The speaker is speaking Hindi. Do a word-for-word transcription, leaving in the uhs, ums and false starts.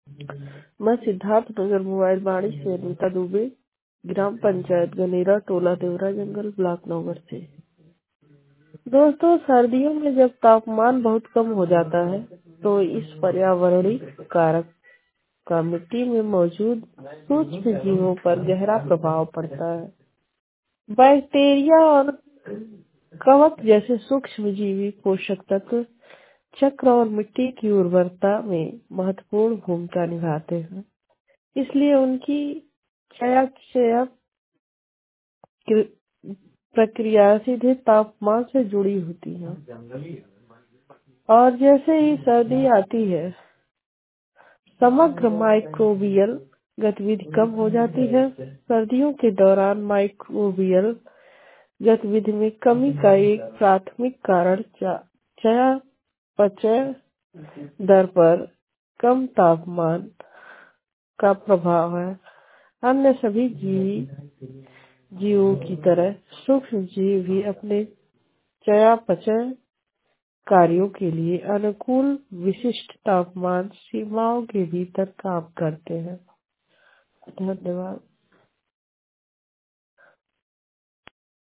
मैं सिद्धार्थ नगर मोबाइल वाणी से अनीता दुबे, ग्राम पंचायत गनेरा, टोला देवरा जंगल, ब्लॉक नौगढ़ से। दोस्तों, सर्दियों में जब तापमान बहुत कम हो जाता है तो इस पर्यावरणीय कारक का मिट्टी में मौजूद सूक्ष्म जीवों पर गहरा प्रभाव पड़ता है। बैक्टीरिया और कवक जैसे सूक्ष्म जीवी पोषक तत्व चक्र और मिट्टी की उर्वरता में महत्वपूर्ण भूमिका निभाते हैं। इसलिए उनकी चयापचय प्रक्रिया सीधे तापमान से जुड़ी होती है। और जैसे ही सर्दी आती है, समग्र माइक्रोबियल गतिविधि कम हो जाती है। सर्दियों के दौरान माइक्रोबियल गतिविधि में कमी का एक प्राथमिक कारण चयापचय दर पर कम तापमान का प्रभाव है। अन्य सभी जीवी जीवों की तरह सूक्ष्म जीव भी अपने चयापचय कार्यों के लिए अनुकूल विशिष्ट तापमान सीमाओं के भीतर काम करते हैं। धन्यवाद।